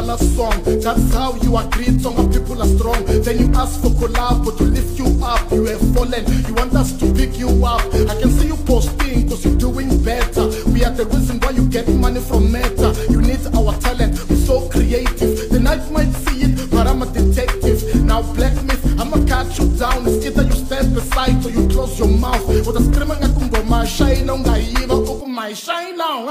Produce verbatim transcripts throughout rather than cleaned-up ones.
Bala song. That's how you agreed, some people are strong. Then you ask for collab, but to lift you up, you have fallen. You want us to pick you up. I can see you posting, cause you're doing better. We are the reason why you get money from Meta. You need our talent, we're so creative. The night might see it, but I'm a detective. Now Black Myth, I'ma cut you down. It's either you stand beside or you close your mouth. With a scream nga kumbo my shine on gaiva uku my shine on.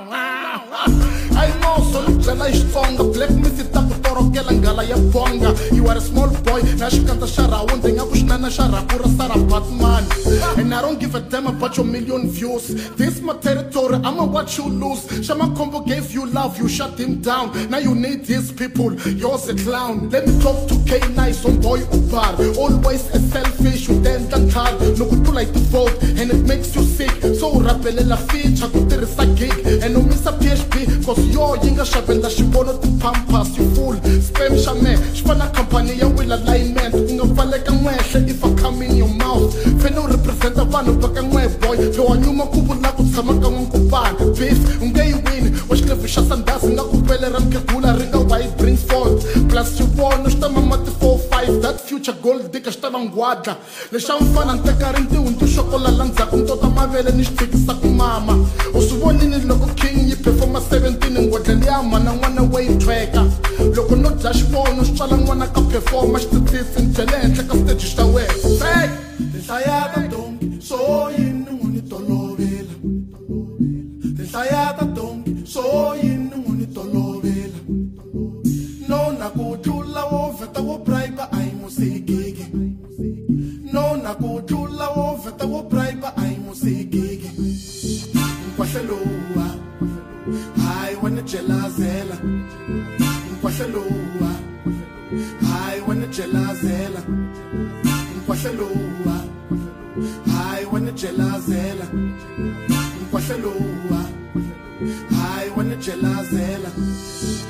I know so jala istonga. Black Myth itakutorokela ngala ya bonga. You are a small boy, nashikanta shara wonde ngakushnana shara pura sara Batman. And I don't give a damn about your million views. This my territory, I'ma watch you lose. Shama Combo gave you love, you shut him down. Now you need these people, you're a clown. Let me talk to K Nice on boy Ubar. Always a selfish, you then that hard. No good to like to vote, and it makes you sick. So rapelela feature, kutir is a gig. And no miss a P H P, cause you're yinga shabella, she wanted to pampas, you fool. Spam shame, shpana company, ya will alignment. Unga valeka mweshe if I come in your mouth. Feno represent a vano baka mwe boy. Yo anyuma kubula kutsamaka mkupan. Beef, unge win, wash cliff shasandas, nga kupele ramke kula ringa white brings forth. Plus you want, shtama mati four five. That future gold dika shtama ngwadla. Le shamfana nteka rinti untu shokola lanza kuntota mavele nishtikisa kumama. Usuwoni ni loko king yi performa seventeen ngwadla liyama na wana way tracker. Loko no dash phone, ushala ngwana ka performa shtitisi ntelente ka stage shtawe. Say! Tensayata donki, so yinu nguni tolovela. Tensayata donki, so yinu nguni tolovela. No nakujula wo veta wo bribe ay musikigi. No nakujula wo veta wo bribe ay musikigi. Nkwasheloa, I wanna jelazela. Nkwasheloa, I wanna jelazela. Nkwasheloa, I wanna jelazela. Nkwasheloa, I wanna jelazela.